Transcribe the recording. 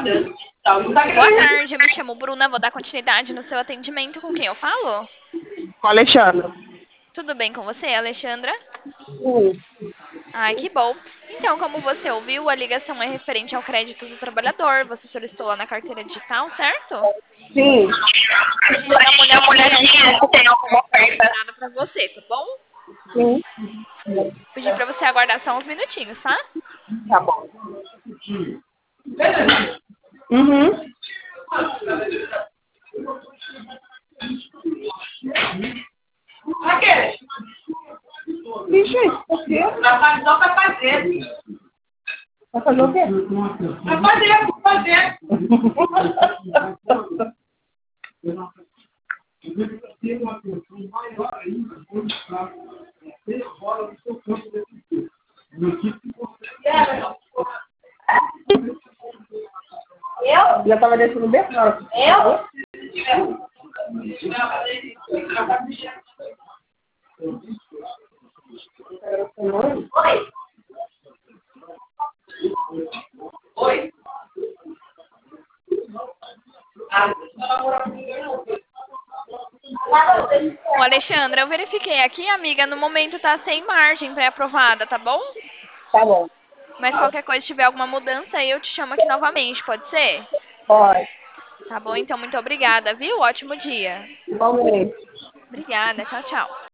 Boa tarde, eu me chamo Bruna, vou dar continuidade no seu atendimento. Com quem eu falo? Com a Alexandra. Tudo bem com você, Alexandra? Sim. Ai, que bom. Então, como você ouviu, a ligação é referente ao crédito do trabalhador. Você solicitou lá na carteira digital, certo? Sim. A gente dá uma olhadinha se tem alguma oferta para você, tá bom? Sim. Pedir para você aguardar só uns minutinhos, tá? Tá bom. Uhum. Bicho, por quê? Vai fazer. Vai fazer o quê? Vai fazer. Eu? Já tava descendo bem agora. Eu? Oi. Oi. Ô, Alexandra, eu verifiquei aqui, amiga, no momento tá sem margem pré-aprovada, tá bom? Tá bom. Mas qualquer coisa, se tiver alguma mudança, aí eu te chamo aqui novamente, pode ser? Pode. Tá bom, então muito obrigada, viu? Ótimo dia. Igualmente. Obrigada, tchau, tchau.